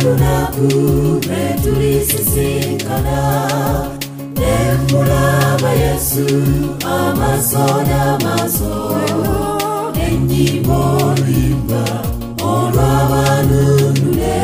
tunakure tulisisinkana Nemulaba Yesu amasona maso Enyimbo limba olwabanunule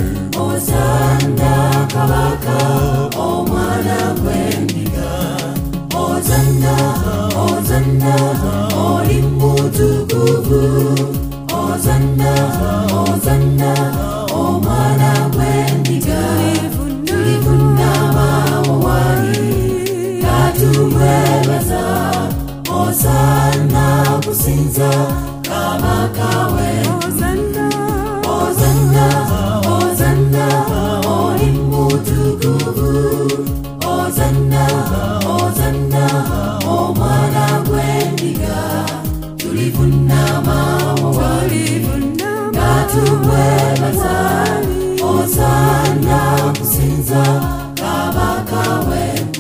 Ozanda kabaka omwana gwendiga Ozanda, Ozanda, oli mutukuvu Ozanda, Ozanda, omwana gwendiga Tulivunama wawali katumwebaza Ozanda kusinza kabaka wetu Ozanda, Ozanda, oli mutukuvu Ozanda, Ozanda, omwana gwendiga Tulivunama wawali katumwebaza Ozanda kusinza kabaka wetu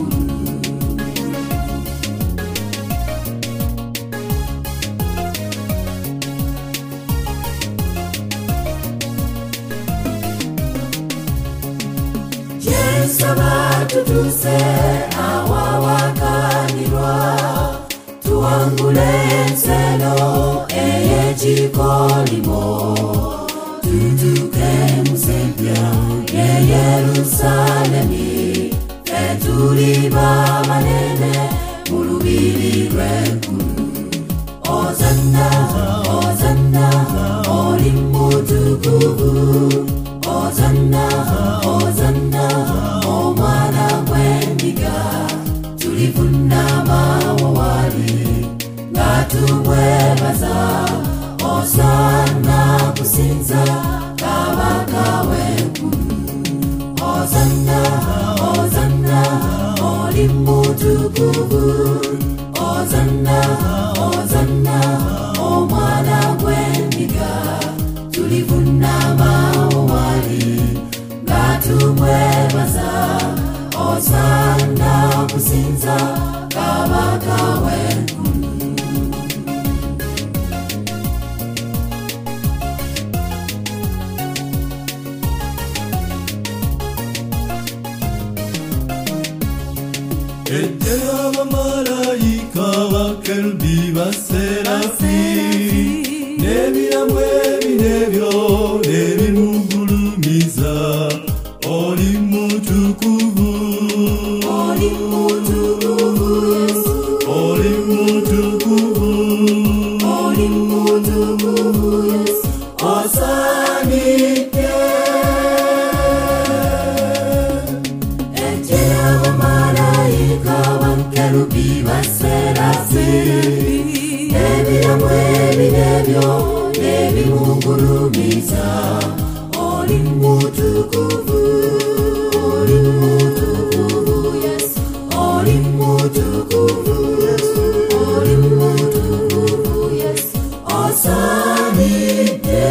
Sabatutuse awawakanirwa tuangule nselo eyechikolimo tutuke musempya ye Yerusalemi etuliba manene mulubiri lwekulu Ozanda, Ozanda, oli mutukuvu Ozanda, Ozanda, omwana gwendiga tulivunama wawali ngatumwebaza Ozanda kusinza kabaka wekulu Ozanda, Ozanda, oli mutukuvu Ozanda, Ozanda, omwana gwendiga tulivunama wawali ngatumwebaza Ozanda kusinza kabaka wekulu Ejjera abamalayika bakerubi baserafi N'ebiramu ebinebyo nebimugulumiza Oli mutukuvu Oli mutukuvu Yesu Oli mutukuvu Oli mutukuvu Yesu Osanike Ejjera abamalayika bakerubi baserafi N'ebiramu ebinebyo nebimugulumiza Oli mutukuvu Oli mutukuvu Yesu Oli mutukuvu Yesu Oli mutukuvu Yesu Osanike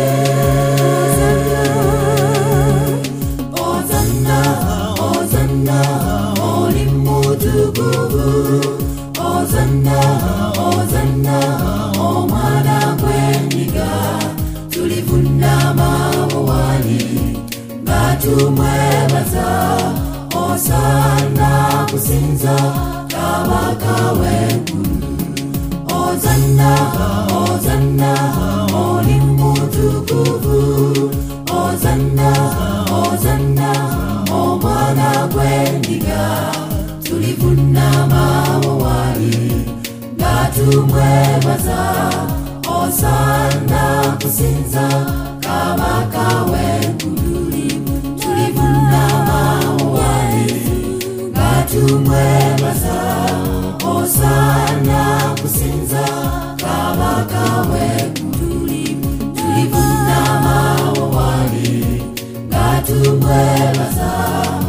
Ozanda, Ozanda, oli mutukuvu Ozanda, Ozanda, omwana gwendiga tulivunama wawali ngatumwebaza Ozanda kusinza kabaka wekulu Ozanda, Ozanda, oli mutukuvu Ozanda, Ozanda, omwana gwendiga tulivunama wawali ngatumwebaza Ozanda kusinza kabaka wekulu tulivunama wawali ngatumwebaza Ozanda kusinza kabaka wekulu tulivunama wawali ngatumwebaza